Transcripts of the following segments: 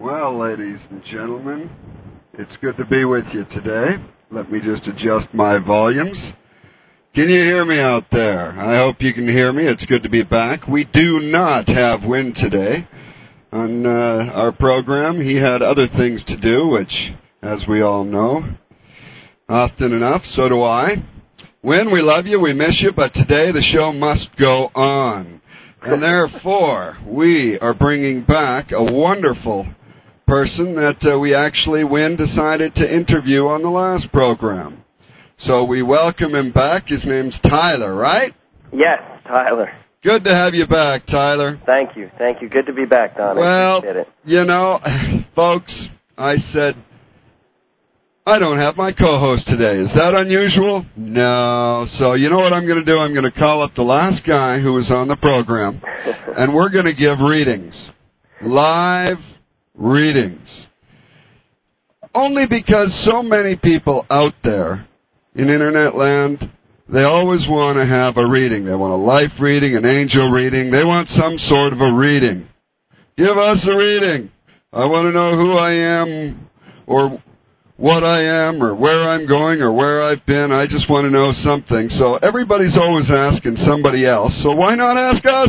Well, ladies and gentlemen, it's good to be with you today. Let me just adjust my volumes. Can you hear me out there? I hope you can hear me. It's good to be back. We do not have Win today on our program. He had other things to do, which, as we all know, often enough, so do I. Win, we love you, we miss you, but today the show must go on. And therefore, we are bringing back a wonderful person that we actually, Win, decided to interview on the last program. So we welcome him back. His name's Tyler, right? Yes, Tyler. Good to have you back, Tyler. Thank you. Good to be back, Don. Well, I appreciate it. You know, folks, I said, I don't have my co-host today. Is that unusual? No. So you know what I'm going to do? I'm going to call up the last guy who was on the program, and we're going to give readings. Live readings. Only because so many people out there in Internet land, they always want to have a reading. They want a life reading, an angel reading. They want some sort of a reading. Give us a reading. I want to know who I am, or what I am, or where I'm going, or where I've been. I just want to know something. So everybody's always asking somebody else, so why not ask us?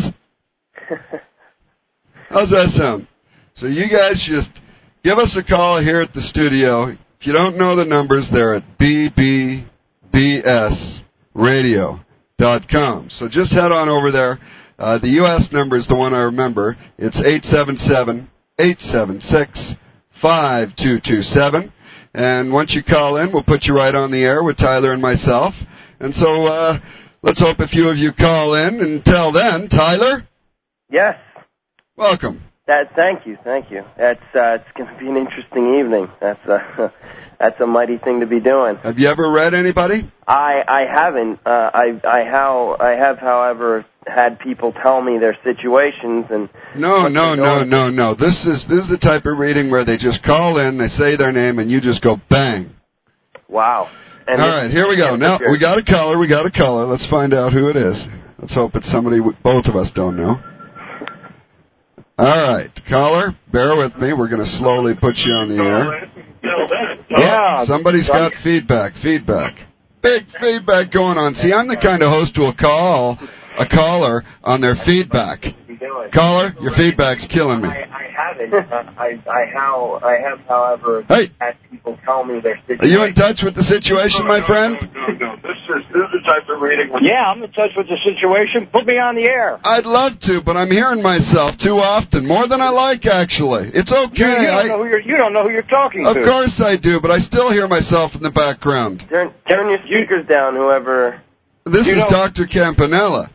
How's that sound? So you guys just give us a call here at the studio. If you don't know the numbers, they're at bbsradio.com. So just head on over there. The U.S. number is the one I remember. It's 877-876-5227. And once you call in, we'll put you right on the air with Tyler and myself. And so let's hope a few of you call in. Until then, Tyler? Yes. Welcome. Thank you. It's going to be an interesting evening. That's a mighty thing to be doing. Have you ever read anybody? I haven't. I have, however, had people tell me their situations and. No. This is the type of reading where they just call in, they say their name, and you just go bang. Wow. And all right, here we go. Now we got a caller. Let's find out who it is. Let's hope it's somebody both of us don't know. All right, caller, bear with me. We're going to slowly put you on the air. Yeah. Somebody's got feedback. Big feedback going on. See, I'm the kind of host who will call a caller on their feedback. Caller, your feedback's killing me. I haven't. I have, however, had people tell me their situation. Are you in touch with the situation, my friend? No. This is the type of reading. Yeah, I'm in touch with the situation. Put me on the air. I'd love to, but I'm hearing myself too often, more than I like, actually. It's okay. You don't know who you're talking to. Of course I do, but I still hear myself in the background. Turn your speakers down, whoever. This is Dr. Campanella.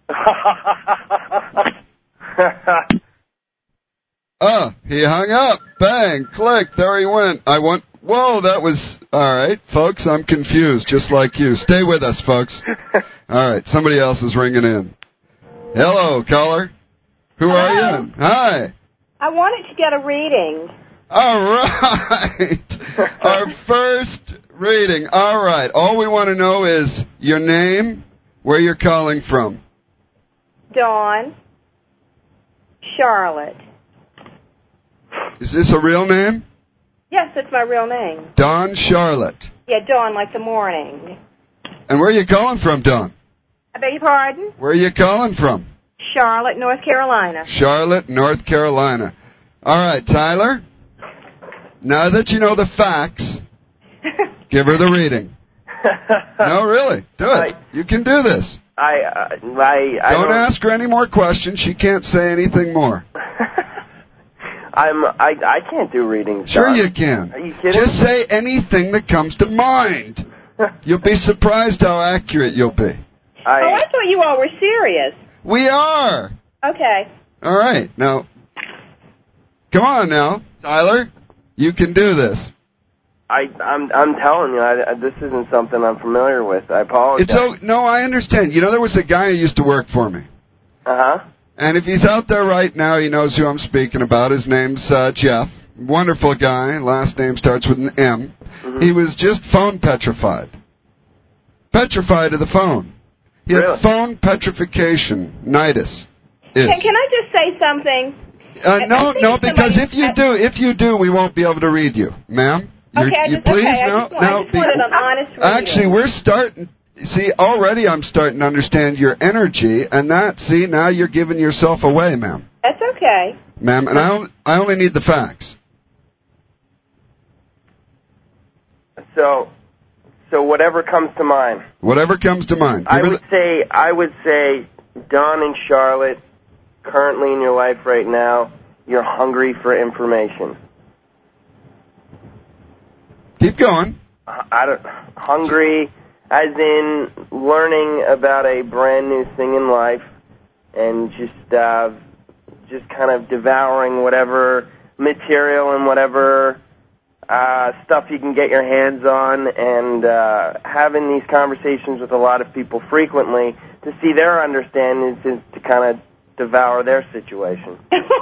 He hung up. Bang, click, there he went. Whoa, that was, all right, folks, I'm confused, just like you. Stay with us, folks. All right, somebody else is ringing in. Hello, caller. Who are you? Hi. I wanted to get a reading. All right. Our first reading. All right, all we want to know is your name, where you're calling from. Dawn. Charlotte. Is this a real name? Yes, it's my real name. Dawn Charlotte. Yeah, dawn like the morning. And where are you calling from, Dawn? I beg your pardon? Where are you calling from? Charlotte, North Carolina. Charlotte, North Carolina. All right, Tyler. Now that you know the facts, give her the reading. No, really. Do it. You can do this. I don't ask her any more questions. She can't say anything more. I can't do readings. Sure you can. Are you kidding? Just say anything that comes to mind. You'll be surprised how accurate you'll be. I thought you all were serious. We are. Okay. All right. Now, come on now, Tyler. You can do this. I'm telling you, this isn't something I'm familiar with. I apologize. No, I understand. You know, there was a guy who used to work for me. Uh-huh. And if he's out there right now, he knows who I'm speaking about. His name's Jeff. Wonderful guy. Last name starts with an M. Mm-hmm. He was just phone petrified. Petrified of the phone. He had phone petrification, nitis. Can I just say something? No, because if you do, we won't be able to read you, ma'am. I just wanted an honest reading. Actually, we're starting. See, already I'm starting to understand your energy, and now you're giving yourself away, ma'am. That's okay. Ma'am, and I only need the facts. So whatever comes to mind. Whatever comes to mind. I would say, Don and Charlotte, currently in your life right now, you're hungry for information. Keep going. Hungry, as in learning about a brand new thing in life, and just kind of devouring whatever material and whatever stuff you can get your hands on, and having these conversations with a lot of people frequently to see their understanding, to kind of devour their situation.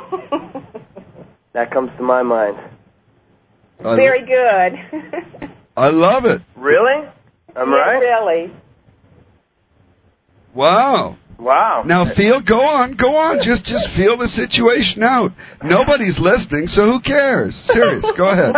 That comes to my mind. Very good. I love it. Really? I'm right? Really. Wow. Now go on. Just feel the situation out. Nobody's listening, so who cares? Serious, go ahead.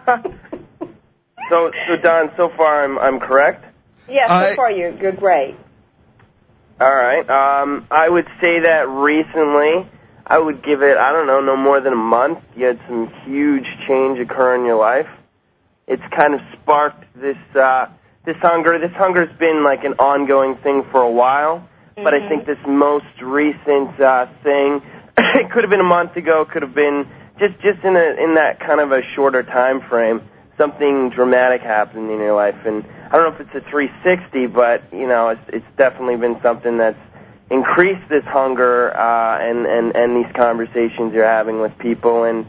So Don, so far I'm correct? Yeah, so far you're great. All right. I would say that recently, I would give it, no more than a month. You had some huge change occur in your life. It's kind of sparked this hunger. This hunger's been like an ongoing thing for a while. But I think this most recent thing, it could have been a month ago, could have been just in that kind of a shorter time frame, something dramatic happened in your life. And I don't know if it's a 360, but it's definitely been something that's increased this hunger and these conversations you're having with people and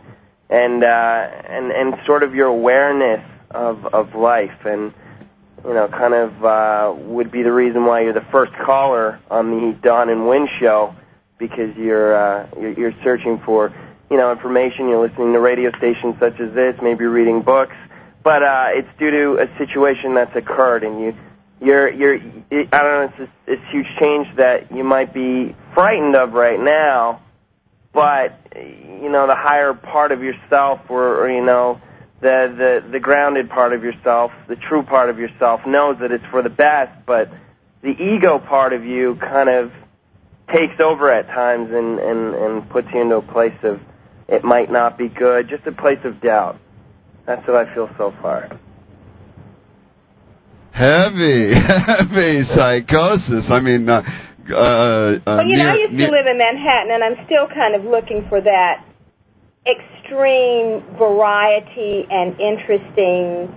sort of your awareness of life, and kind of would be the reason why you're the first caller on the Don and Wynn show, because you're searching for information. You're listening to radio stations such as this, maybe reading books, but it's due to a situation that's occurred, and you're I don't know, it's this huge change that you might be frightened of right now, but the higher part of yourself, or the grounded part of yourself, the true part of yourself, knows that it's for the best, but the ego part of you kind of takes over at times and puts you into a place of it might not be good, just a place of doubt. That's what I feel so far. Heavy psychosis. I mean, I used to live in Manhattan, and I'm still kind of looking for that extreme variety and interesting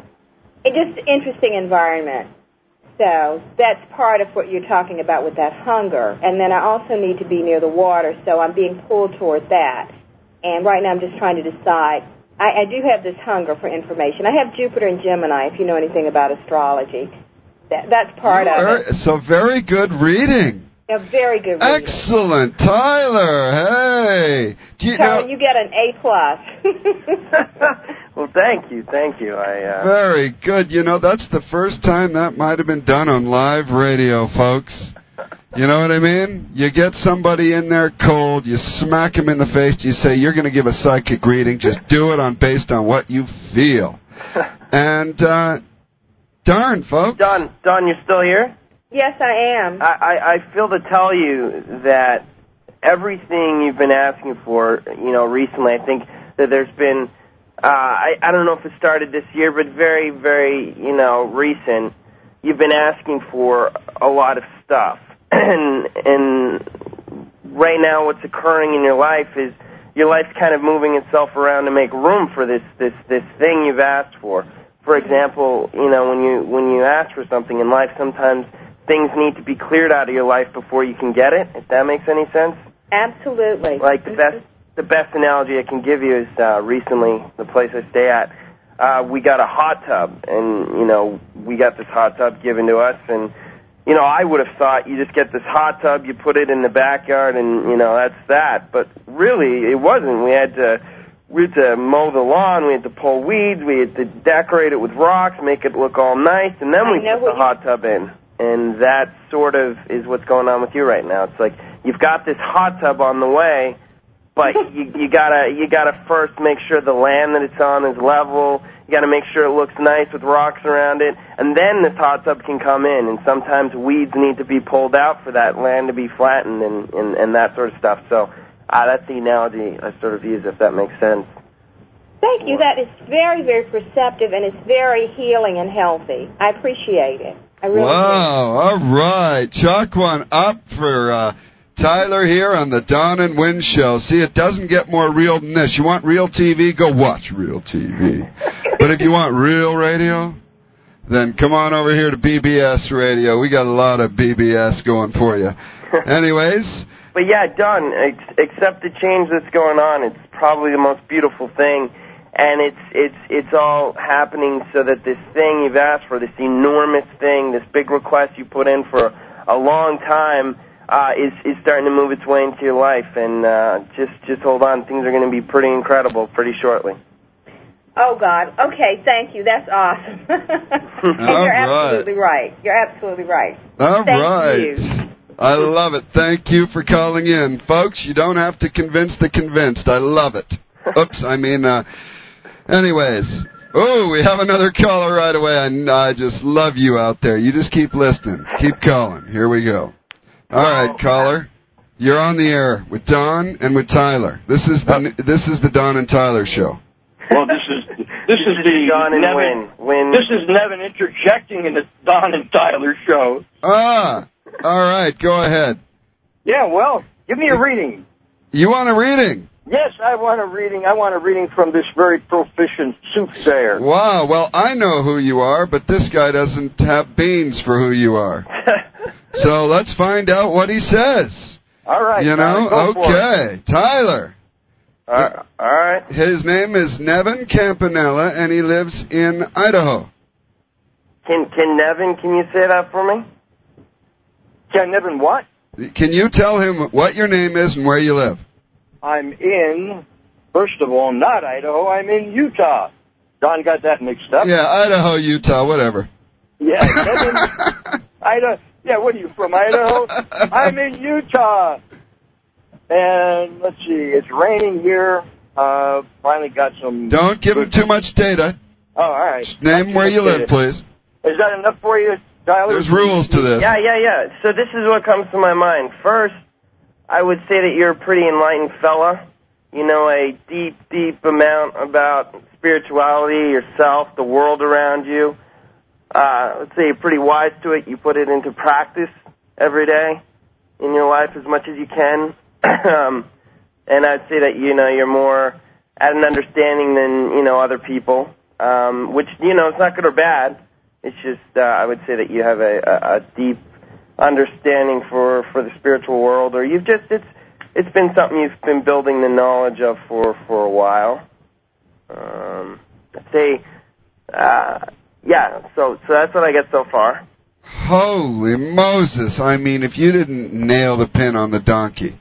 environment. So that's part of what you're talking about with that hunger. And then I also need to be near the water, so I'm being pulled toward that. And right now I'm just trying to decide. I do have this hunger for information. I have Jupiter and Gemini, if you know anything about astrology. That's part of it. So very good reading. A very good reading. Excellent. Tyler, hey. You get an A+. Well, thank you. Very good. That's the first time that might have been done on live radio, folks. You know what I mean? You get somebody in there cold, you smack him in the face, you say, you're going to give a psychic reading, just do it based on what you feel. And, darn, folks. Don, you're still here? Yes, I am. I feel to tell you that everything you've been asking for, recently, I think that there's been, I don't know if it started this year, but very, very, recent, you've been asking for a lot of stuff. And right now what's occurring in your life is your life's kind of moving itself around to make room for this thing you've asked for. For example, when you ask for something in life, sometimes things need to be cleared out of your life before you can get it, if that makes any sense. Absolutely. Like the best analogy I can give you is recently, the place I stay at, we got a hot tub, and, we got this hot tub given to us, and I would have thought you just get this hot tub, you put it in the backyard, and, that's that. But really, it wasn't. We had to mow the lawn, we had to pull weeds, we had to decorate it with rocks, make it look all nice, and then we put the hot tub in. And that sort of is what's going on with you right now. It's like you've got this hot tub on the way, but you gotta first make sure the land that it's on is level. You gotta make sure it looks nice with rocks around it, and then this hot tub can come in. And sometimes weeds need to be pulled out for that land to be flattened and that sort of stuff. So that's the analogy I sort of use, if that makes sense. Thank you. That is very, very perceptive, and it's very healing and healthy. I appreciate it. I really do. All right. Chalk one up for Tyler here on the Don and Win Show. See, it doesn't get more real than this. You want real TV? Go watch real TV. But if you want real radio, then come on over here to BBS Radio. We got a lot of BBS going for you. Anyways. But yeah, Don, accept the change that's going on. It's probably the most beautiful thing. And it's all happening so that this thing you've asked for, this enormous thing, this big request you put in for a long time, is starting to move its way into your life. And just hold on, things are going to be pretty incredible pretty shortly. Oh God! Okay, thank you. That's awesome. You're absolutely right. You're absolutely right. All right. Thank you. I love it. Thank you for calling in, folks. You don't have to convince the convinced. I love it. Oops, I mean. Anyways, we have another caller right away. I just love you out there. You just keep listening. Keep calling. Here we go. All right, caller. You're on the air with Don and with Tyler. This is the Don and Tyler show. Well, this is the Don and Nevin. This is Nevin interjecting in the Don and Tyler show. All right. Go ahead. Yeah, well, give me a reading. You want a reading? Yes, I want a reading. I want a reading from this very proficient soothsayer. Wow. Well, I know who you are, but this guy doesn't have beans for who you are. So let's find out what he says. All right. You know? Okay. Tyler. All right. His name is Nevin Campanella, and he lives in Idaho. Can Nevin, can you say that for me? Can Nevin what? Can you tell him what your name is and where you live? I'm in, first of all, not Idaho. I'm in Utah. Don got that mixed up. Yeah, Idaho, Utah, whatever. Yeah, Nevin, Idaho. Yeah, what are you, from Idaho? I'm in Utah. And let's see, it's raining here. Finally got some... Don't give him too much data. Oh, all right. Just name where you live, please. Is that enough for you, Tyler? There's rules to this. Yeah. So this is what comes to my mind. First, I would say that you're a pretty enlightened fella. You know a deep, deep amount about spirituality, yourself, the world around you. Let's say you're pretty wise to it. You put it into practice every day in your life as much as you can. And I'd say that, you're more at an understanding than, other people, which, it's not good or bad. It's just, I would say that you have a deep understanding for the spiritual world, or it's been something you've been building the knowledge of for a while. I'd say, so that's what I get so far. Holy Moses. I mean, if you didn't nail the pin on the donkey.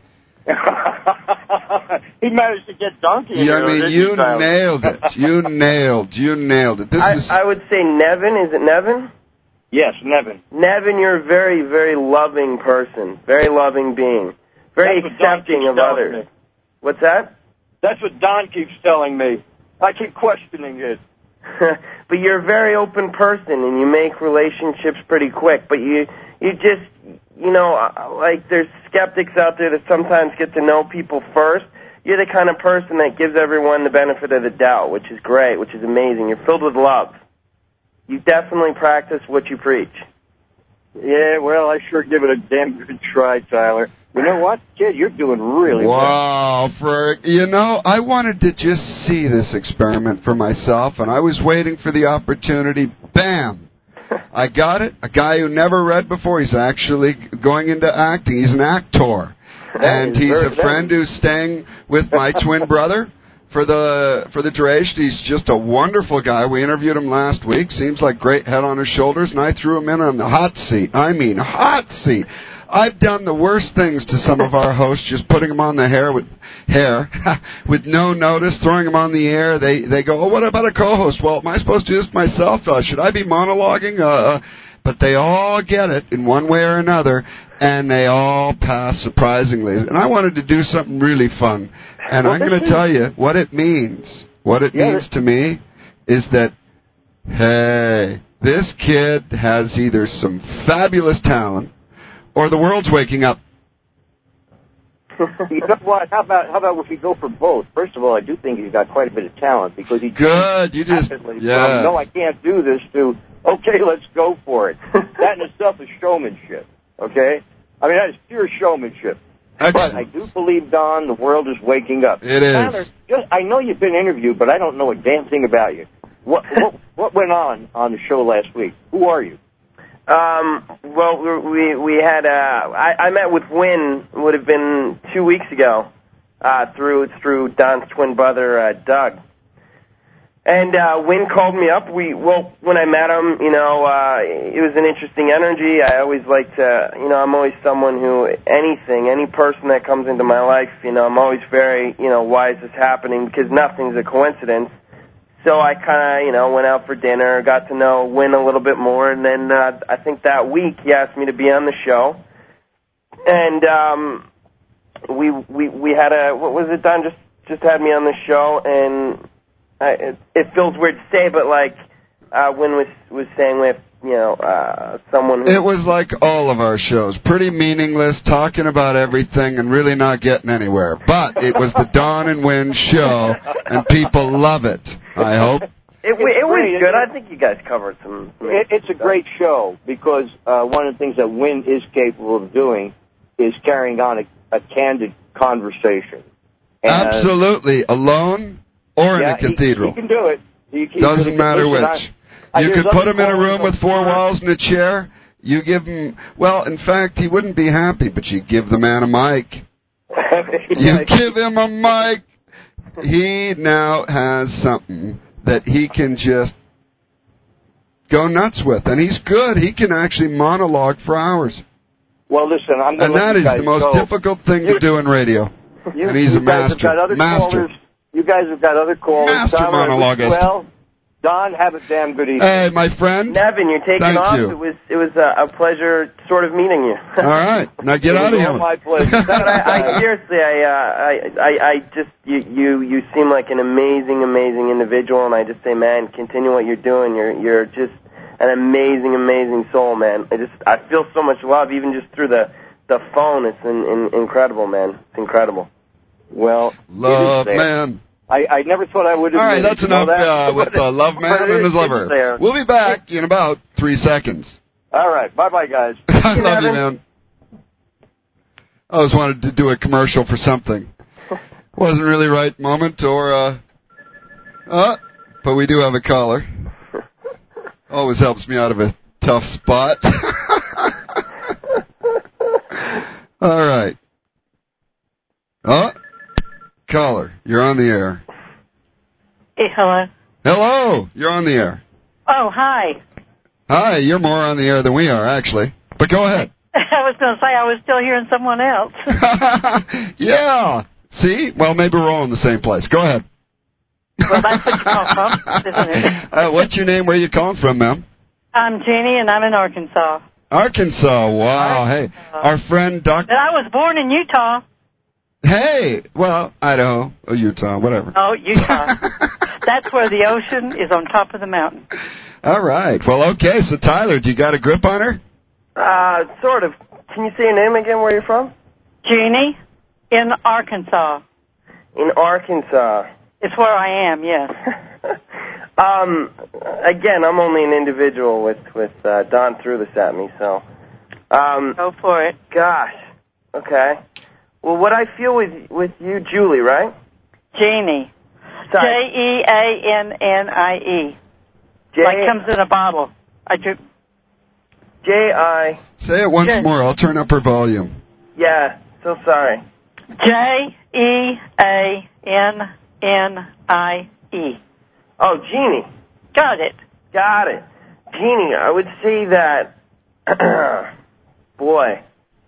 He managed to get donkey. Yeah, I mean, you nailed it. You nailed it. I would say Nevin. Is it Nevin? Yes, Nevin. Nevin, you're a very, very loving person, very loving being, very accepting of others. Me. What's that? That's what Don keeps telling me. I keep questioning it. But you're a very open person, and you make relationships pretty quick. But you just, like there's skeptics out there that sometimes get to know people first. You're the kind of person that gives everyone the benefit of the doubt, which is great, which is amazing. You're filled with love. You definitely practice what you preach. Yeah, well, I sure give it a damn good try, Tyler. You know what, kid? You're doing really well. Wow, I wanted to just see this experiment for myself, and I was waiting for the opportunity. Bam! I got it. A guy who never read before. He's actually going into acting. He's an actor. And he's a friend who's staying with my twin brother for the duration. He's just a wonderful guy. We interviewed him last week. Seems like great head on his shoulders, and I threw him in on the hot seat. I mean, hot seat. I've done the worst things to some of our hosts, just putting them on the hair with no notice, throwing them on the air. They go, what about a co-host? Well, am I supposed to do this myself? Should I be monologuing? But they all get it in one way or another. and they all pass surprisingly. And I wanted to do something really fun. And I'm going to tell you what it means. What it means to me is that, hey, this kid has either some fabulous talent or the world's waking up. You know what? How about if we go for both? First of all, I do think he's got quite a bit of talent because he good. You just no, I can't do this. To okay, let's go for it. That in itself is showmanship. Okay, I mean that is pure showmanship. Excellent. But I do believe, Don, the world is waking up. It is. Tyler, I know you've been interviewed, but I don't know a damn thing about you. What went on the show last week? Who are you? Well, we had I met with Win. Would have been 2 weeks ago, through Don's twin brother Doug, and Win called me up. When I met him, it was an interesting energy. I always like to, I'm always someone who any person that comes into my life, I'm always very, why is this happening? Because nothing's a coincidence. So I kind of, went out for dinner, got to know Win a little bit more, and then I think that week he asked me to be on the show, and we had what was it, Don? Just had me on the show, and it feels weird to say, but like Win was saying with someone who... It was like all of our shows, pretty meaningless, talking about everything and really not getting anywhere. But it was the Don and Win show, and people love it, I hope. It was good. I think you guys covered some... It's a great show because one of the things that Win is capable of doing is carrying on a candid conversation. And absolutely. Alone or in a cathedral. He can do it. Doesn't matter which. You could put him in a room with four walls and a chair. You give him... Well, in fact, he wouldn't be happy, but you give the man a mic. You give him a mic. He now has something that he can just go nuts with. And he's good. He can actually monologue for hours. Well, listen, I'm going to And that is the most difficult thing to do in radio. And he's a master. You guys have got other callers. Master monologuist. Well, Don, have a damn good evening. Hey, my friend. Nevin, you're taking off. You. It was a pleasure sort of meeting you. All right. Now get out of here. My pleasure. Seriously, I just, you seem like an amazing individual, and I just say, man, continue what you're doing. You're just an amazing soul, man. I feel so much love, even just through the phone. It's incredible, man. It's incredible. Well, love, man. I never thought I would have... All right, that's enough with Love Man and his lover. We'll be back in about 3 seconds. All right. Bye-bye, guys. I love you, man. I just wanted to do a commercial for something. Wasn't really right moment but we do have a caller. Always helps me out of a tough spot. All right. Caller, you're on the air. Hey, hello. Hello, you're on the air. Oh, hi. Hi, you're more on the air than we are, actually. But go ahead. I was going to say I was still hearing someone else. Yeah. See? Well, maybe we're all in the same place. Go ahead. Well, that's what you call from, isn't it? What's your name? Where are you calling from, ma'am? I'm Jeannie, and I'm in Arkansas. Arkansas. Wow. Hey, our friend Dr. And I was born in Utah. Hey, well, Idaho or Utah, whatever. Oh, Utah. That's where the ocean is on top of the mountain. All right. Well, okay. So, Tyler, do you got a grip on her? Sort of. Can you say your name again, where you're from? Jeannie, in Arkansas. In Arkansas. It's where I am, yes. Again, I'm only an individual with Don threw this at me, so. Go for it. Gosh. Okay. Well, what I feel with you, Julie, right? Jeannie. Jeannie. Like comes in a bottle. J-I... Say it once more. I'll turn up her volume. Yeah. So sorry. Jeannie. Oh, Jeannie. Got it. Jeannie, I would say that... Boy.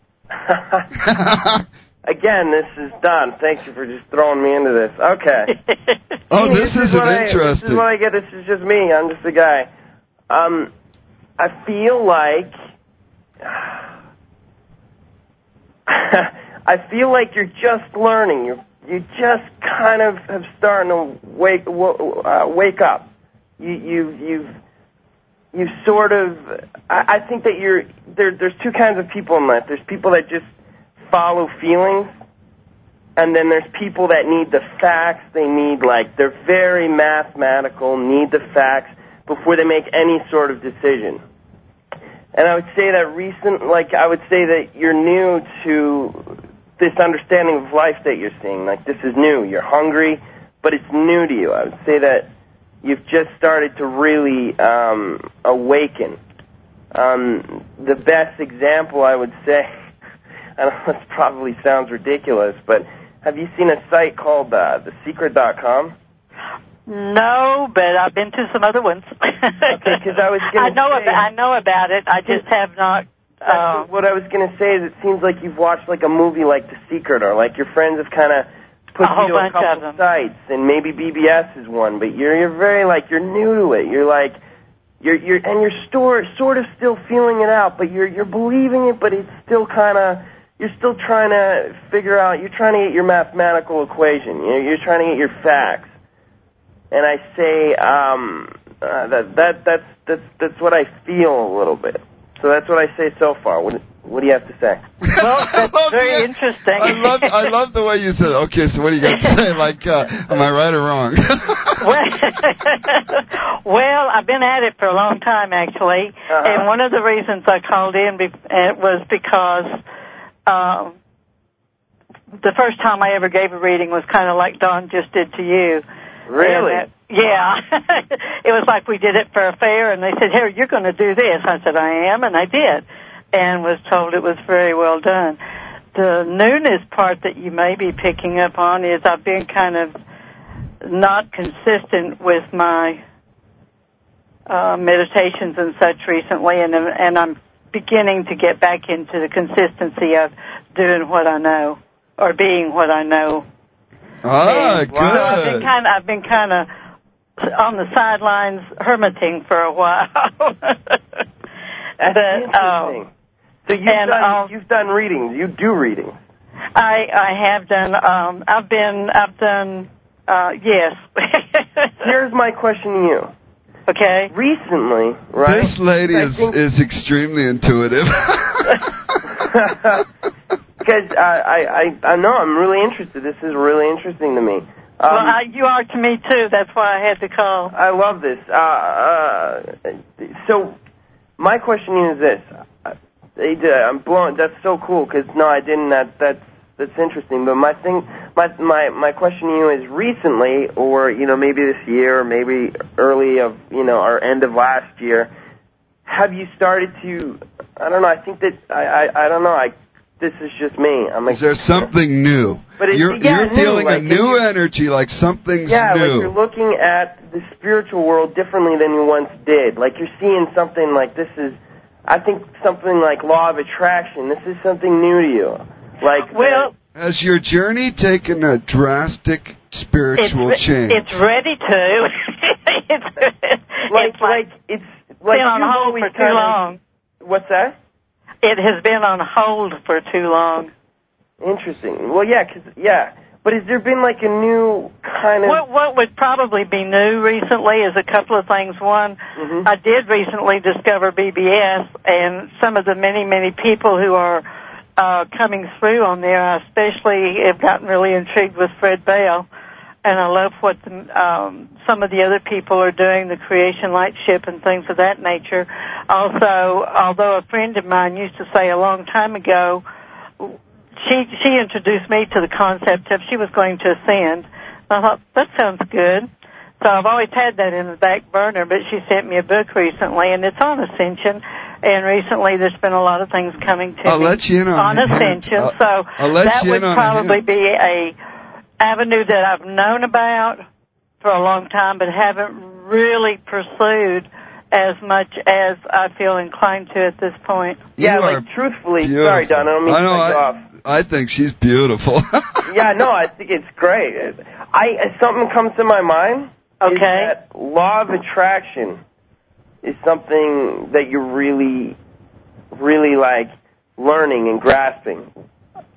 Again, this is Don. Thank you for just throwing me into this. Okay. Oh, this is interesting. This is what I get. This is just me. I'm just a guy. I feel like I feel like you're just learning. You just kind of have starting to wake up. You've sort of. I think that there's two kinds of people in life. There's people that just follow feelings, and then there's people that need the facts. They need, like, they're very mathematical, need the facts before they make any sort of decision. And I would say that I would say that you're new to this understanding of life that you're seeing. Like, this is new. You're hungry, but it's new to you. I would say that you've just started to really awaken. The best example, I would say, I know this probably sounds ridiculous, but have you seen a site called thesecret.com? No, but I've been to some other ones. Okay, because I was going to I know about it. I just have not. What I was going to say is it seems like you've watched like a movie like The Secret, or like your friends have kind of put you to a couple of sites, and maybe BBS is one, but you're very, like, you're new to it. You're like, you're sort of still feeling it out, but you're believing it, but it's still kind of, you're still trying to figure out, you're trying to get your mathematical equation. You're trying to get your facts. And I say that's what I feel a little bit. So that's what I say so far. What do you have to say? Well, that's very interesting. I love the way you said, okay, so what do you got to say? Like, am I right or wrong? Well, I've been at it for a long time, actually. And one of the reasons I called in was because the first time I ever gave a reading was kind of like Don just did to you. Really? Yeah. It was like we did it for a fair, and they said, here, you're going to do this. I said, I am, and I did, and was told it was very well done. The newness part that you may be picking up on is I've been kind of not consistent with my meditations and such recently, and I'm beginning to get back into the consistency of doing what I know, or being what I know. Ah, good. So I've been kind of on the sidelines hermiting for a while. That's interesting. So you've done readings. You do readings. I have done. I've done. Yes. Here's my question to you. Okay. Recently, right? This lady is extremely intuitive. Because I know, I'm really interested. This is really interesting to me. Well, you are to me, too. That's why I had to call. I love this. So my question is this. I'm blown. That's so cool, because, no, I didn't. That's interesting. But my question to you is, recently, or, maybe this year, or maybe early of, or end of last year, have you started to, I don't know, I think that, I don't know, this is just me. Is there something new? But you're feeling a new energy, like something's new. Yeah, like you're looking at the spiritual world differently than you once did. Like you're seeing something like this is, I think something like law of attraction. This is something new to you. Like, has your journey taken a drastic spiritual change? It's ready to. It's been on hold for too long. What's that? It has been on hold for too long. Interesting. Well, yeah. But has there been like a new kind of... What would probably be new recently is a couple of things. One, I did recently discover BBS, and some of the many, many people who are coming through on there, I especially have gotten really intrigued with Fred Bell, and I love what some of the other people are doing, the Creation Light Ship and things of that nature. Also, although a friend of mine used to say a long time ago, she introduced me to the concept of she was going to ascend. I thought, that sounds good. So I've always had that in the back burner, but she sent me a book recently, and it's on ascension. And recently there's been a lot of things coming to me let you in on ascension. So that would probably be a avenue that I've known about for a long time, but haven't really pursued as much as I feel inclined to at this point. Yeah, like truthfully, beautiful. Sorry, Don, I don't mean to cut you off. I think she's beautiful. Yeah, no, I think it's great. Something comes to my mind. Okay. Is that law of attraction is something that you're really, really like learning and grasping.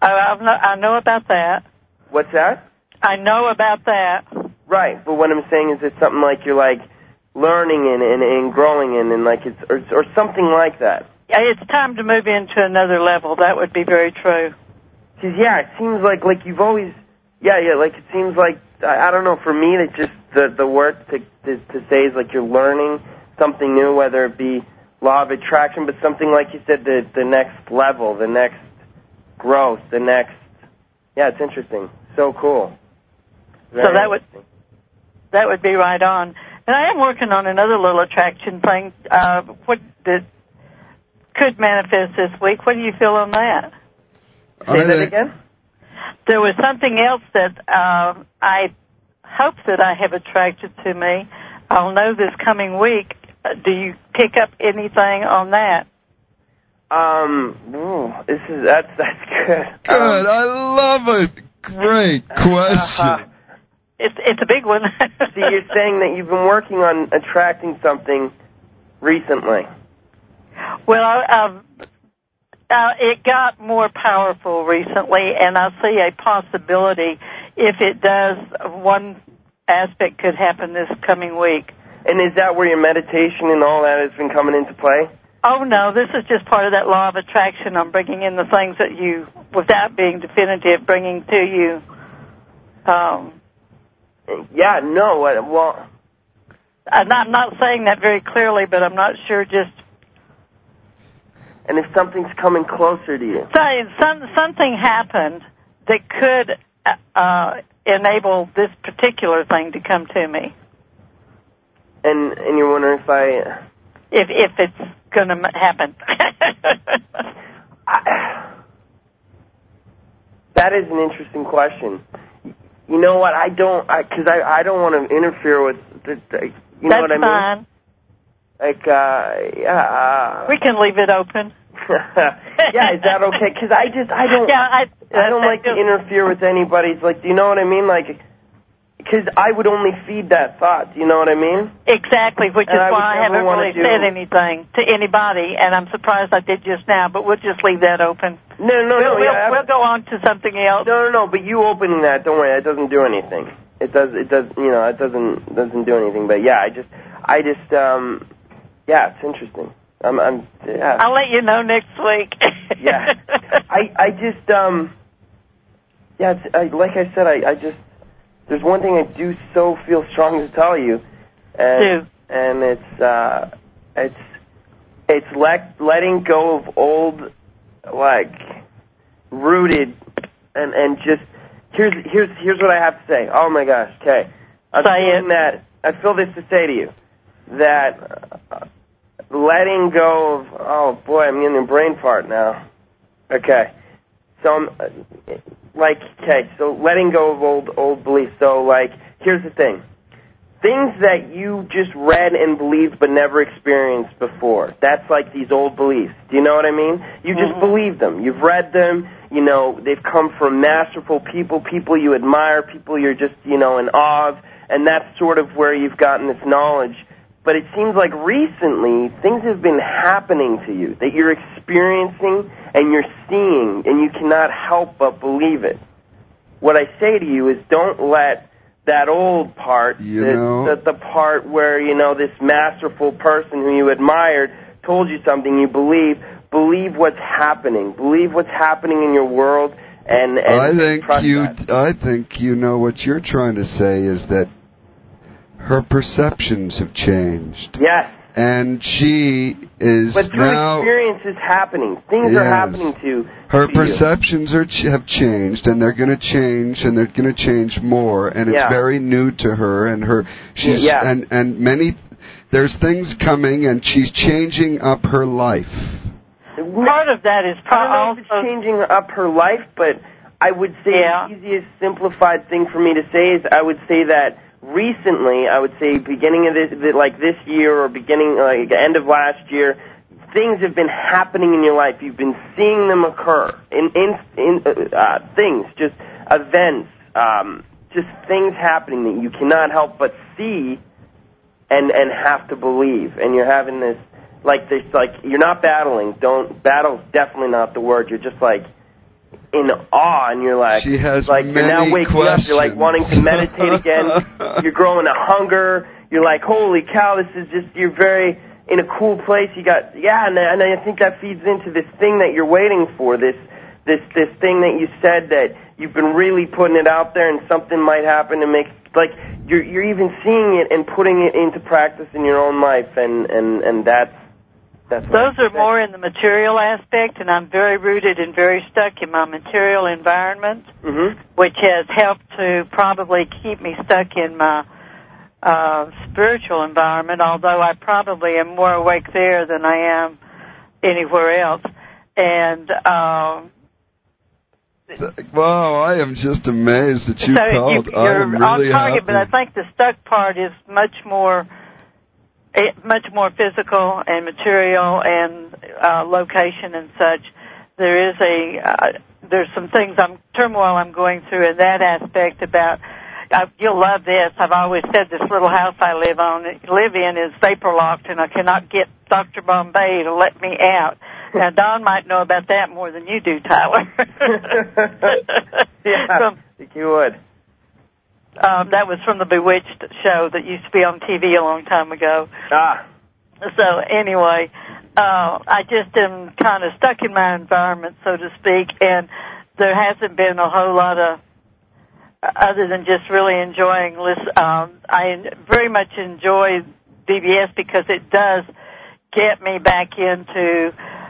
I know about that. What's that? I know about that. Right, but what I'm saying is it's something like you're like learning and growing in, and like it's or something like that. Yeah, it's time to move into another level. That would be very true. Because it seems like you've always like it seems like I don't know, for me it's just the word to say is like you're learning something new, whether it be law of attraction, but something like you said, the next level, the next growth, the next it's interesting. So cool. Very so that would be right on. And I am working on another little attraction thing, what that could manifest this week. What do you feel on that? Say that again? There was something else that I hope that I have attracted to me. I'll know this coming week. Do you pick up anything on that? That's good. Good, I love it. Great question. It's a big one. See, you're saying that you've been working on attracting something recently. Well, it got more powerful recently, and I see a possibility. If it does, one aspect could happen this coming week. And is that where your meditation and all that has been coming into play? Oh, no, this is just part of that law of attraction. I'm bringing in the things that you, without being definitive, bringing to you. Well... I'm not saying that very clearly, but I'm not sure just... And if something's coming closer to you? Something happened that could enable this particular thing to come to me. And you're wondering if it's going to happen. That is an interesting question. You know what? I don't want to interfere with you know That's what I mean? Fine. Like, we can leave it open. Is that okay? Because I don't like to interfere with anybody's, like, do you know what I mean? Like, because I would only feed that thought, do you know what I mean? Exactly, which is why I haven't really said anything to anybody, and I'm surprised I did just now, but we'll just leave that open. We'll go on to something else. No, but you opening that, don't worry, it doesn't do anything. It doesn't do anything, but it's interesting. I'll let you know next week. Like I said, there's one thing I do so feel strong to tell you, and it's letting go of old, like, rooted, and just here's what I have to say. Oh my gosh, okay, I feel this to say to you, that letting go of, oh boy, I'm getting a brain fart now. Okay, so so letting go of old beliefs. So, like, here's the thing. Things that you just read and believed but never experienced before. That's like these old beliefs. Do you know what I mean? You just believe them. You've read them. You know, they've come from masterful people you admire, people you're just, in awe of, and that's sort of where you've gotten this knowledge. But it seems like recently things have been happening to you that you're experiencing and you're seeing, and you cannot help but believe it. What I say to you is, don't let that old part, the part where, this masterful person who you admired told you something you believe what's happening. Believe what's happening in your world, and I think you know what you're trying to say is that her perceptions have changed. Yes. And she is But through experience is happening. Things are happening to her perceptions have changed, and they're going to change, and they're going to change more, and it's very new to her, and and many, there's things coming, and she's changing up her life. Part of that is I don't know if it's changing up her life, but I would say the easiest simplified thing for me to say is I would say that recently, I would say beginning of this year or beginning, like end of last year, things have been happening in your life. You've been seeing them occur in things, just events, just things happening that you cannot help but see and have to believe. And you're having this, you're not battling. Battle's definitely not the word. You're just like, in awe, and you're like, she has like many you're now waking questions. up, you're like wanting to meditate again. You're growing a hunger. You're like, holy cow, this is just, you're very in a cool place. You got, and I think that feeds into this thing that you're waiting for, this thing that you said that you've been really putting it out there, and something might happen to make, like, you're even seeing it and putting it into practice in your own life, and that's those are more in the material aspect, and I'm very rooted and very stuck in my material environment, which has helped to probably keep me stuck in my spiritual environment, although I probably am more awake there than I am anywhere else. And wow, I am just amazed that you called. You're I'm really on target, happy. but I think the stuck part is much more physical and material and location and such. There is there's some things turmoil I'm going through in that aspect about. You'll love this. I've always said this little house I live in is vapor locked, and I cannot get Dr. Bombay to let me out. Now, Don might know about that more than you do, Tyler. Yeah, I think you would. That was from the Bewitched show that used to be on TV a long time ago. So anyway, I just am kind of stuck in my environment, so to speak, and there hasn't been a whole lot of, other than just really enjoying I very much enjoy BBS because it does get me back into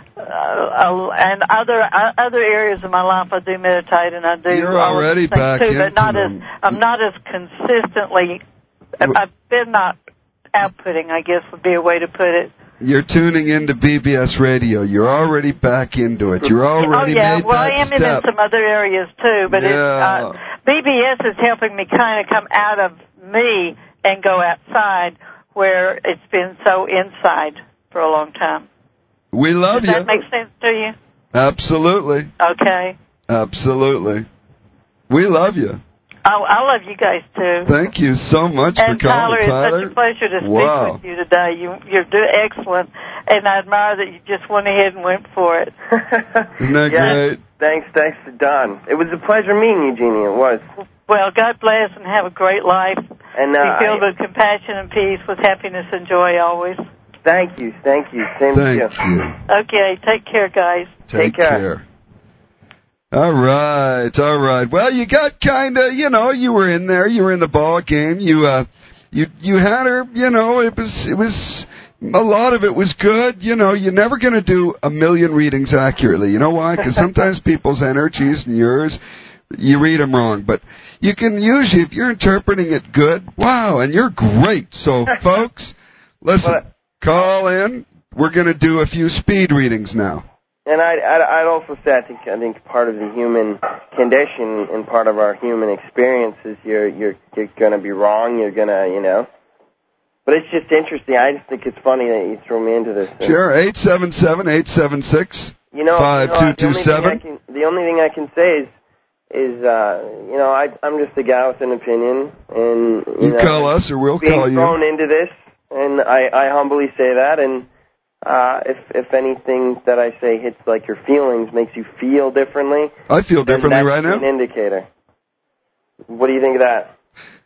and other areas of my life. I do meditate and I do. You're already back too, into but them. I'm not as consistently. I've been not outputting, I guess would be a way to put it. You're tuning into BBS Radio. You're already back into it. You're already made that I am step. in some other areas too, but BBS is helping me kind of come out of me and go outside where it's been so inside for a long time. We love you. Does that make sense to you? Absolutely. Okay. Absolutely. We love you. Oh, I love you guys too. Thank you so much for calling, Tyler. It's such a pleasure to speak with you today. You're doing excellent, and I admire that you just went ahead and went for it. Isn't that great? Thanks to Don. It was a pleasure meeting you, Jeannie. It was. Well, God bless and have a great life. And be filled with compassion and peace, with happiness and joy always. Thank you. Same to you. Okay, take care, guys. Take care. All right. Well, you got kind of, you were in there. You were in the ball game. You had her. It was a lot of it was good. You're never going to do a million readings accurately. You know why? Because sometimes people's energies and yours, you read them wrong. But you can usually, if you're interpreting it good, wow, and you're great. So, folks, listen, call in. We're going to do a few speed readings now. And I'd also say I think part of the human condition and part of our human experience is you're going to be wrong. You're going to, But it's just interesting. I just think it's funny that you throw me into this. Sure. 877-876-5227. The only thing I can say is I'm just a guy with an opinion, and you call us or we'll call you. Being thrown into this, and I humbly say that, and. If anything that I say hits like your feelings, makes you feel differently. I feel differently right now. That's an indicator. What do you think of that?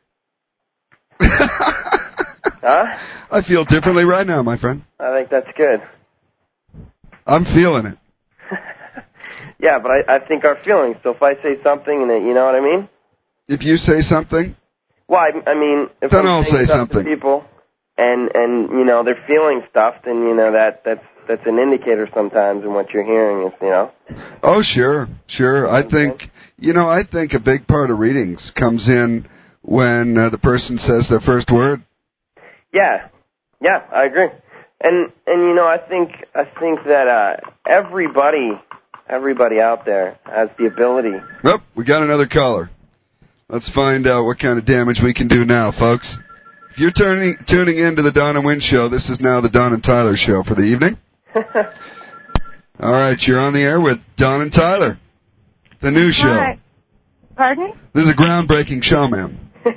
Huh? I feel differently right now, my friend. I think that's good. I'm feeling it. Yeah, but I think our feelings. So if I say something, and you know what I mean? If you say something? Well, I mean, if then I'm I'll say something. To people, and they're feeling stuff, then that's an indicator sometimes in what you're hearing is, Oh, sure. I think a big part of readings comes in when the person says their first word. Yeah, I agree. And I think that everybody out there has the ability. Oh, we got another caller. Let's find out what kind of damage we can do now, folks. If you're tuning in to the Don and Wynn Show, this is now the Don and Tyler Show for the evening. All right, you're on the air with Don and Tyler, the new show. Hi. Pardon? This is a groundbreaking show, ma'am.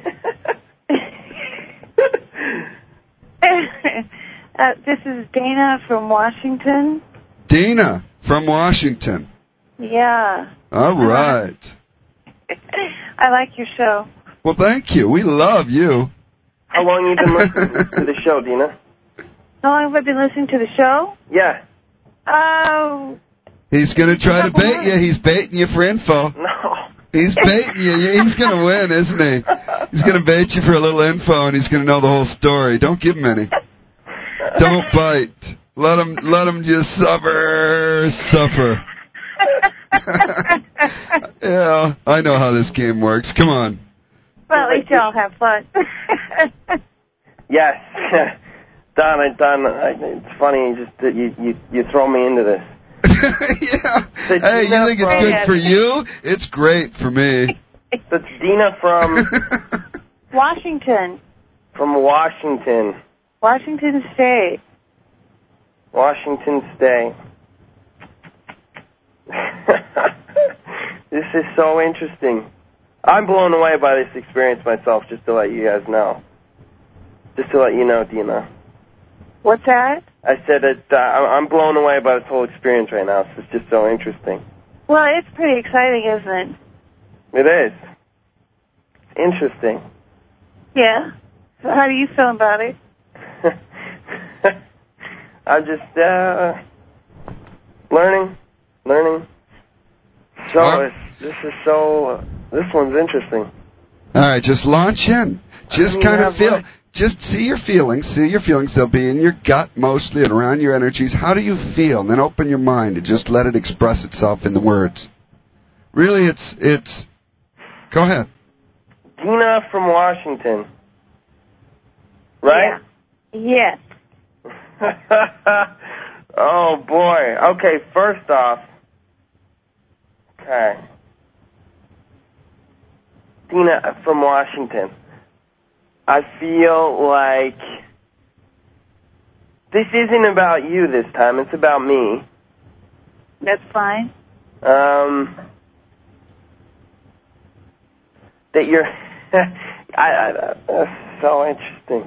This is Dana from Washington. Dana from Washington. Yeah. All right. I like your show. Well, thank you. We love you. How long you been listening to the show, Dina? How long have I been listening to the show? Yeah. Oh. He's going to try to bait you. He's baiting you for info. No. He's baiting you. He's going to win, isn't he? He's going to bait you for a little info, and he's going to know the whole story. Don't give him any. Don't bite. Let him just suffer. Yeah, I know how this game works. Come on. Well, at least y'all have fun. Yes. Don, it's funny just that you throw me into this. Yeah. Hey, you think it's good for you? It's great for me. That's Dina from... Washington. From Washington. Washington State. Washington State. This is so interesting. I'm blown away by this experience myself, just to let you guys know. Just to let you know, Dina. What's that? I said that I'm blown away by this whole experience right now. It's just so interesting. Well, it's pretty exciting, isn't it? It is. It's interesting. Yeah. So how do you feel about it? I'm just learning. So this one's interesting. All right, just launch in. Just kind of feel. Just see your feelings. They'll be in your gut mostly and around your energies. How do you feel? And then open your mind and just let it express itself in the words. Really, it's. Go ahead. Dina from Washington. Right? Yeah. Yes. Oh, boy. Okay, first off. Okay. Dina from Washington. I feel like this isn't about you this time. It's about me. That's fine. That you're... that's so interesting.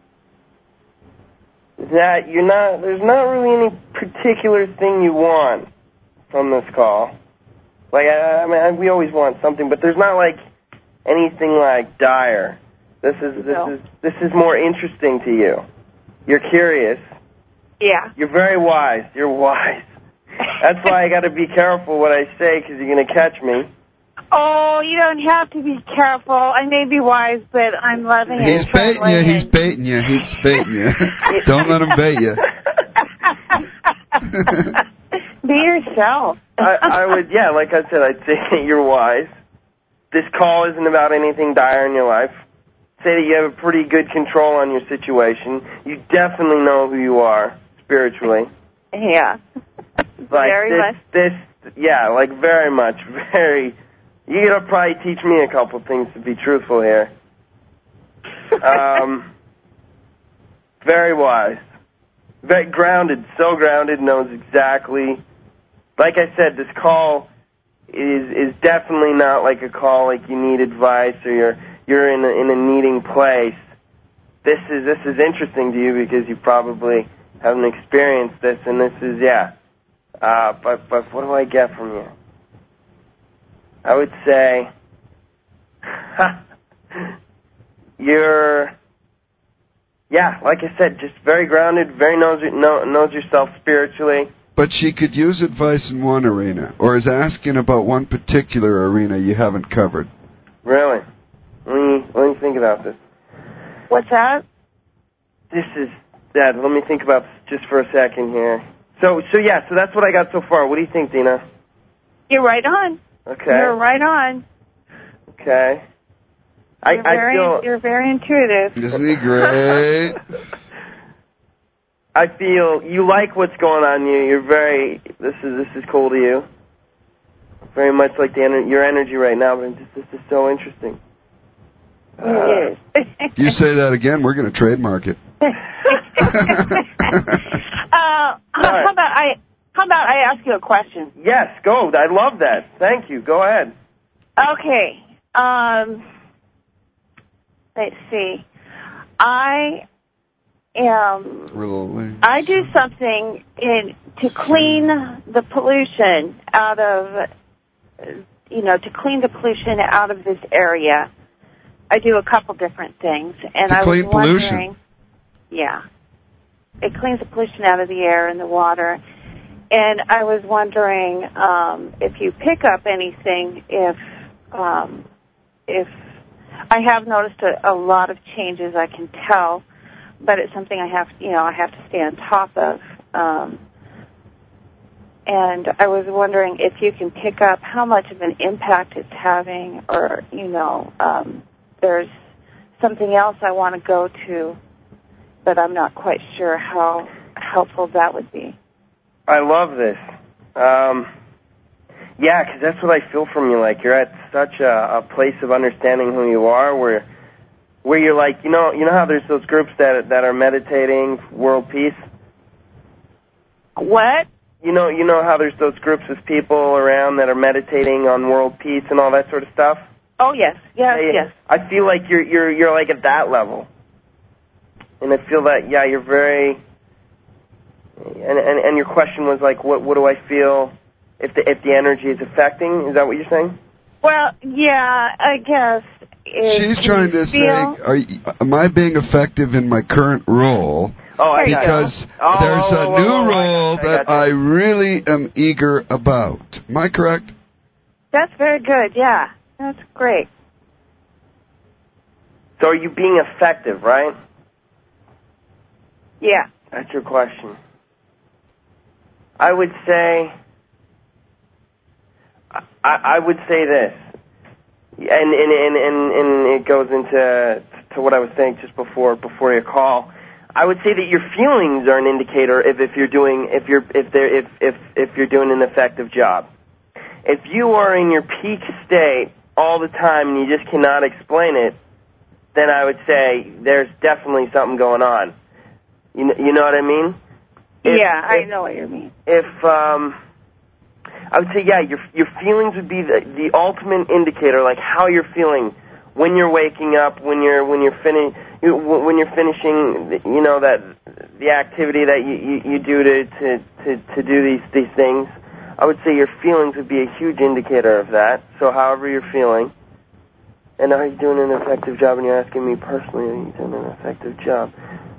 That you're not... There's not really any particular thing you want from this call. Like, I mean, we always want something, but there's not, like, anything, like, dire. This is more interesting to you. You're curious. Yeah. You're very wise. You're wise. That's why I got to be careful what I say, because you're going to catch me. Oh, you don't have to be careful. I may be wise, but I'm loving it. He's baiting you. Don't let him bait you. Be yourself. I would, yeah, like I said, I'd say you're wise. This call isn't about anything dire in your life. Say that you have a pretty good control on your situation. You definitely know who you are spiritually. Yeah. Like very much. Yeah, like very much. Very. You gotta probably teach me a couple things to be truthful here. Very wise. Very grounded. So grounded, knows exactly. Like I said, this call is definitely not like a call like you need advice or you're in a needing place. This is interesting to you because you probably haven't experienced this, and this is but what do I get from you? I would say you're like I said, just very grounded, very knows yourself spiritually. But she could use advice in one arena, or is asking about one particular arena you haven't covered. Really? Let me think about this. What's that? Let me think about this just for a second here. So that's what I got so far. What do you think, Dina? You're right on. Okay. You're right on. Okay. You're very intuitive. Isn't he great? I feel you like what's going on. You're very. This is cool to you. Very much like your energy right now. But this is so interesting. It is. You say that again, we're going to trademark it. How about I ask you a question? Yes, go. I love that. Thank you. Go ahead. Okay. Let's see. I do something to clean the pollution out of to clean the pollution out of this area, I do a couple different things. And I was wondering, yeah, it cleans the pollution out of the air and the water. And I was wondering if you pick up anything, if I have noticed a lot of changes, I can tell, but it's something I have to stay on top of. And I was wondering if you can pick up how much of an impact it's having, or, there's something else I want to go to, but I'm not quite sure how helpful that would be. I love this. Yeah, because that's what I feel from you. Like, you're at such a place of understanding who you are, where you're like, you know how there's those groups that are meditating world peace? What? You know how there's those groups of people around that are meditating on world peace and all that sort of stuff? Oh, yes. Yes. I feel like you're like at that level. And I feel that, yeah, you're very... And your question was like, what do I feel if the energy is affecting? Is that what you're saying? Well, yeah, I guess. She's trying to say, am I being effective in my current role? Oh, because there's a new role that I really am eager about. Am I correct? That's very good, yeah. That's great. So are you being effective, right? Yeah. That's your question. I would say this, and it goes into what I was saying just before your call. I would say that your feelings are an indicator if you're doing an effective job. If you are in your peak state all the time and you just cannot explain it, then I would say there's definitely something going on. You know what I mean? I know what you mean. I would say, yeah, your feelings would be the ultimate indicator, like how you're feeling when you're waking up, when you're finishing, that the activity that you do to do these things. I would say your feelings would be a huge indicator of that. So, however you're feeling, and are you doing an effective job? And you're asking me personally, are you doing an effective job?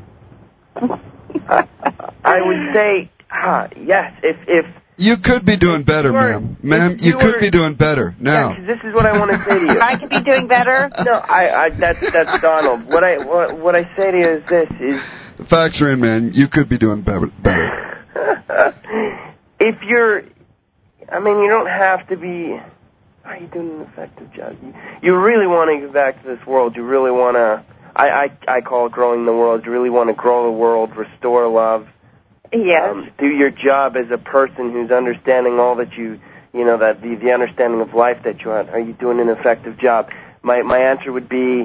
I would say, yes. If you could be doing better, ma'am. Ma'am, you could be doing better now. Yeah, 'cause this is what I want to say to you. I could be doing better. No, that's Donald. What I say to you is this: the facts are in, man. You could be doing better. If you're, you don't have to be. Are you doing an effective job? You really want to give back to this world. You really want to. I call it growing the world. You really want to grow the world, restore love. Yes. Do your job as a person who's understanding all that that the understanding of life that you want. Are you doing an effective job? My answer would be,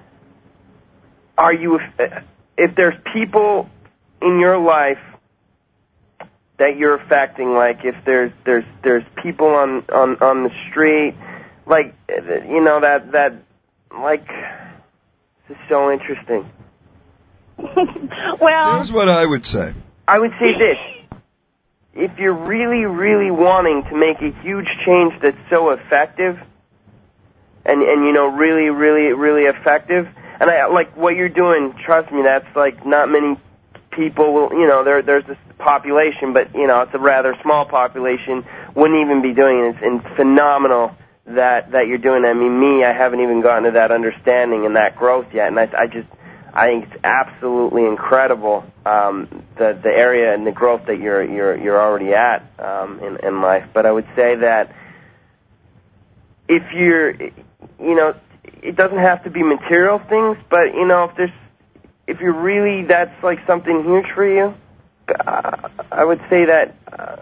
if there's people in your life that you're affecting, like if there's people on the street, like, that like, this is so interesting. Well, here's what I would say. I would say this. If you're really, really wanting to make a huge change that's so effective and really, really, really effective, and like what you're doing, trust me, that's like not many people will, there's this population, but, it's a rather small population, wouldn't even be doing it. It's phenomenal that you're doing that. I haven't even gotten to that understanding and that growth yet, and I think it's absolutely incredible, the area and the growth that you're already at in life. But I would say that if you're, it doesn't have to be material things, but if you're really, that's like something huge for you, I would say that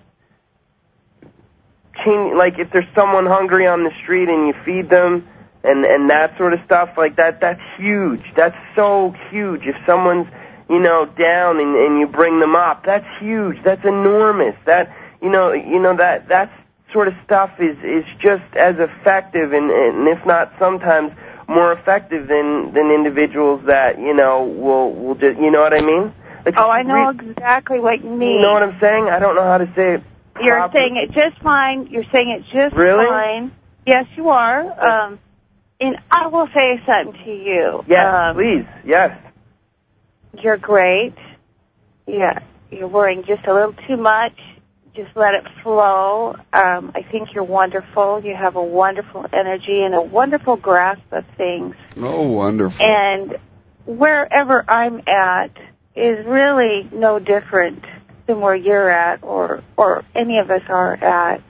like if there's someone hungry on the street and you feed them. And that sort of stuff, like that's huge. That's so huge. If someone's, down and you bring them up, that's huge. That's enormous. That, that sort of stuff is just as effective and if not sometimes more effective than individuals that, will just, you know what I mean? Like, I know exactly what you mean. You know what I'm saying? I don't know how to say it You're saying it just fine. You're saying it just fine. Yes, you are. And I will say something to you. Yes, please. Yes. You're great. Yeah, you're worrying just a little too much. Just let it flow. I think you're wonderful. You have a wonderful energy and a wonderful grasp of things. Oh, wonderful. And wherever I'm at is really no different than where you're at or any of us are at.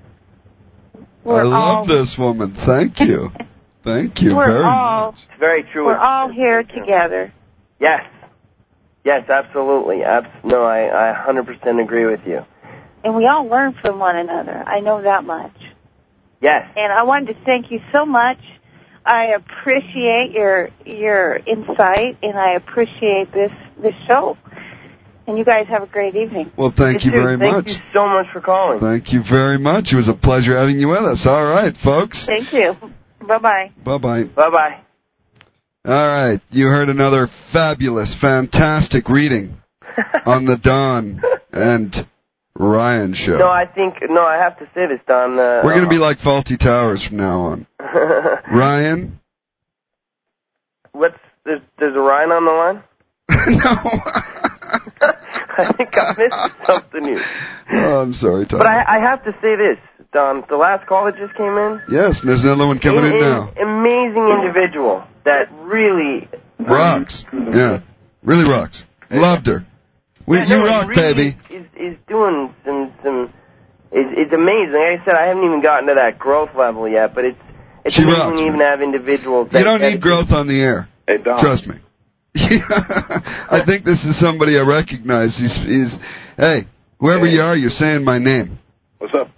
I love this woman. Thank you. Thank you very much. It's very true. We're all here together. Yes. Yes, absolutely. No, I 100% agree with you. And we all learn from one another. I know that much. Yes. And I wanted to thank you so much. I appreciate your insight, and I appreciate this show. And you guys have a great evening. Well, thank you very much. Thank you so much for calling. Thank you very much. It was a pleasure having you with us. All right, folks. Thank you. Bye-bye. Bye-bye. Bye-bye. All right. You heard another fabulous, fantastic reading on the Don and Ryan show. No, I have to say this, Don. We're going to be like Faulty Towers from now on. Ryan? There's a Ryan on the line? No. I think I missed something here. Oh, I'm sorry, Tom. But I have to say this, Don. The last call that just came in. Yes, and there's another one coming in now. Amazing individual that really rocks. Yeah, really rocks. Loved her. You rock, really baby. Is doing some. It's amazing. Like I said, I haven't even gotten to that growth level yet, but it's she amazing rocks, to even have individuals. You don't need growth on the air. Hey, Don. Trust me. I think this is somebody I recognize. He's hey, whoever you are, you're saying my name. What's up?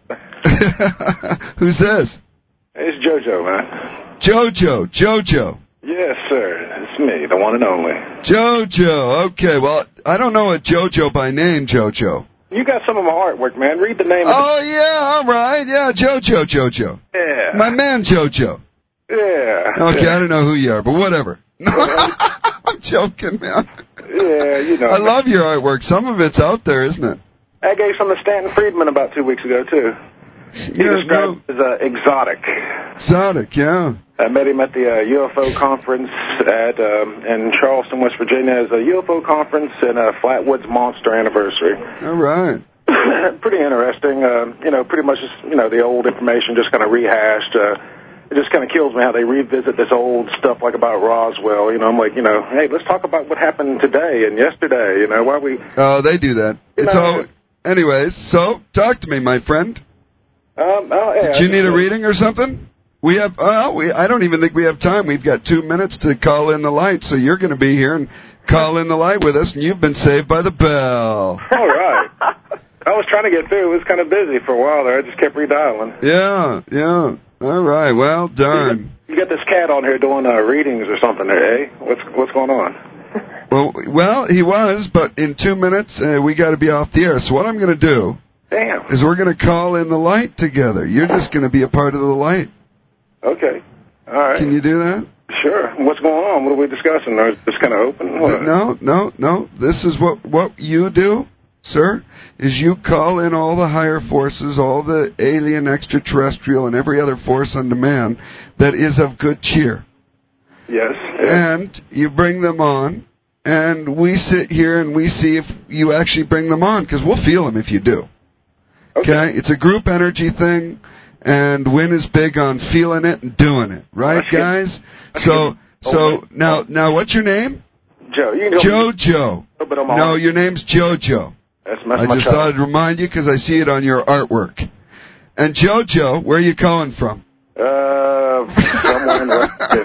Who's this? It's JoJo, man. JoJo. Yes, sir. It's me, the one and only. JoJo. Okay, well, I don't know a JoJo by name, JoJo. You got some of my artwork, man. Read the name. Yeah, all right. Yeah, JoJo. Yeah. My man, JoJo. Yeah. Okay, I don't know who you are, but whatever. I'm joking, man. Yeah, you know. I love your artwork. Some of it's out there, isn't it? I gave some to Stanton Friedman about 2 weeks ago, too. He described it as exotic. Exotic, yeah. I met him at the UFO conference in Charleston, West Virginia. It's a UFO conference and a Flatwoods Monster anniversary. All right. Pretty interesting. Pretty much just, the old information just kind of rehashed. It just kind of kills me how they revisit this old stuff like about Roswell. I'm like, hey, let's talk about what happened today and yesterday. Why we... Oh, they do that. Anyways, so talk to me, my friend. Did you need a reading or something? We have. I don't even think we have time. We've got 2 minutes to call in the light, so you're going to be here and call in the light with us, and you've been saved by the bell. All right. I was trying to get through. It was kind of busy for a while there. I just kept redialing. Yeah. All right. Well, darn. You got this cat on here doing readings or something there, eh? What's going on? Well, he was, but in 2 minutes we got to be off the air. So what I'm going to do is we're going to call in the light together. You're just going to be a part of the light. Okay. All right. Can you do that? Sure. What's going on? What are we discussing? Or is this kind of open? No. This is what you do, sir, is you call in all the higher forces, all the alien, extraterrestrial, and every other force on demand that is of good cheer. Yes. And you bring them on, and we sit here and we see if you actually bring them on, because we'll feel them if you do. Okay? It's a group energy thing. And Win is big on feeling it and doing it, right, guys? So now, what's your name? Joe. JoJo. No, your name's JoJo. I just thought I'd remind you because I see it on your artwork. And JoJo, where are you calling from? Somewhere in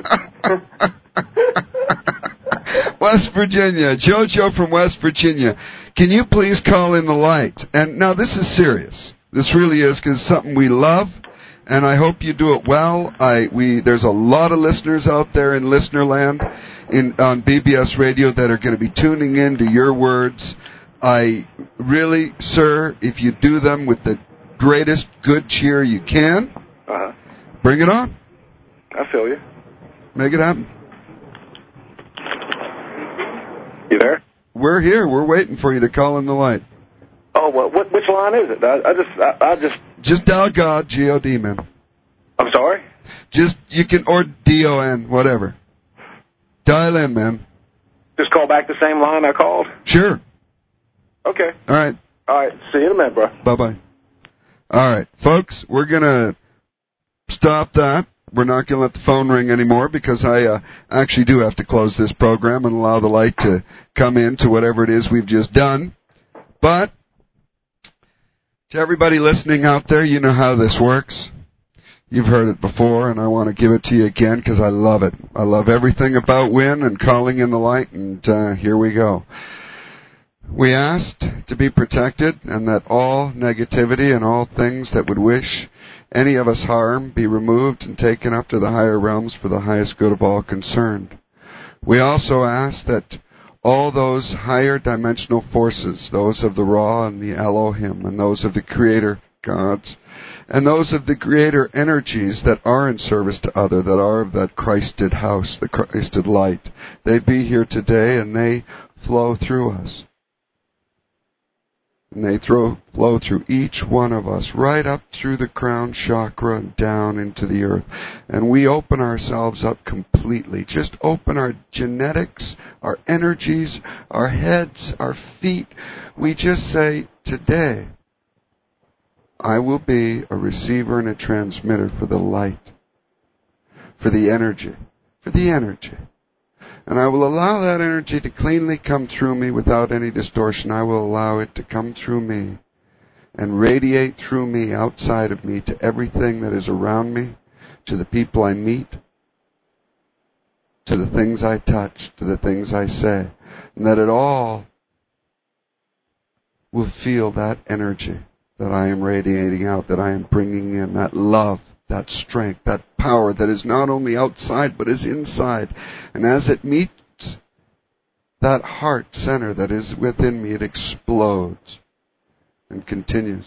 West Virginia. JoJo from West Virginia. Can you please call in the light? And now this is serious. This really is, because it's something we love. And I hope you do it well. There's a lot of listeners out there in listener land on BBS Radio that are going to be tuning in to your words. I really, sir, if you do them with the greatest good cheer you can, bring it on. I feel you. Make it happen. You there? We're here. We're waiting for you to call in the light. Oh, well, which line is it? I just dial God, G-O-D, man. I'm sorry? You can, or D-O-N, whatever. Dial in, man. Just call back the same line I called? Sure. Okay. All right. See you in a minute, bro. Bye-bye. All right, folks, we're going to stop that. We're not going to let the phone ring anymore because I actually do have to close this program and allow the light to come in to whatever it is we've just done. But to everybody listening out there, you know how this works. You've heard it before, and I want to give it to you again because I love it. I love everything about Win and calling in the light, and here we go. We asked to be protected and that all negativity and all things that would wish any of us harm be removed and taken up to the higher realms for the highest good of all concerned. We also asked that all those higher dimensional forces, those of the Ra and the Elohim, and those of the Creator gods, and those of the Creator energies that are in service to other, that are of that Christed house, the Christed light, they be here today and they flow through us. And they flow through each one of us, right up through the crown chakra and down into the earth. And we open ourselves up completely. Just open our genetics, our energies, our heads, our feet. We just say, today, I will be a receiver and a transmitter for the light, for the energy, And I will allow that energy to cleanly come through me without any distortion. I will allow it to come through me and radiate through me, outside of me, to everything that is around me, to the people I meet, to the things I touch, to the things I say. And that it all will feel that energy that I am radiating out, that I am bringing in, that love, that strength, that power that is not only outside but is inside. And as it meets that heart center that is within me, it explodes and continues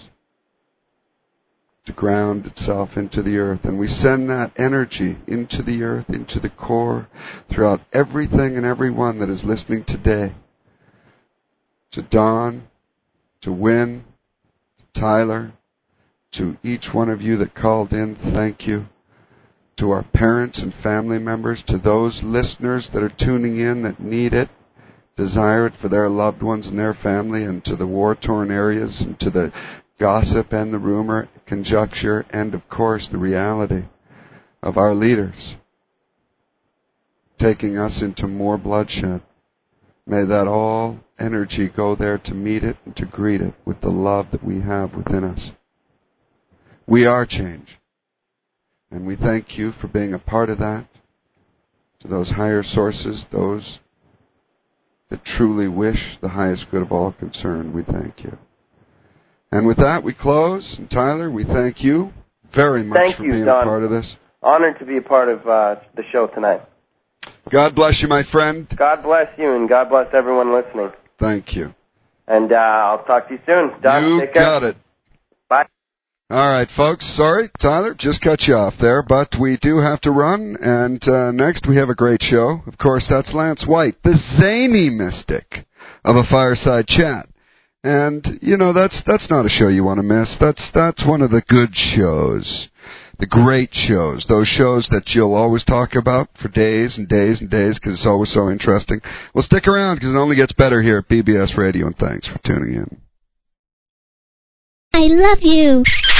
to ground itself into the earth. And we send that energy into the earth, into the core, throughout everything and everyone that is listening today. To Don, to Win, to Tyler, to each one of you that called in, thank you. To our parents and family members, to those listeners that are tuning in that need it, desire it for their loved ones and their family, and to the war-torn areas, and to the gossip and the rumor, conjecture, and of course the reality of our leaders taking us into more bloodshed. May that all energy go there to meet it and to greet it with the love that we have within us. We are change. And we thank you for being a part of that. To those higher sources, those that truly wish the highest good of all concerned, we thank you. And with that, we close. And Tyler, we thank you very much for being a part of this. Honored to be a part of the show tonight. God bless you, my friend. God bless you, and God bless everyone listening. Thank you. And I'll talk to you soon. Don, take care. You got it. Bye. All right, folks. Sorry, Tyler, just cut you off there, but we do have to run. And next we have a great show. Of course, that's Lance White, the zany mystic of a fireside chat. And you know that's not a show you want to miss. That's one of the good shows, the great shows, those shows that you'll always talk about for days and days and days because it's always so interesting. Well, stick around because it only gets better here at BBS Radio, and thanks for tuning in. I love you.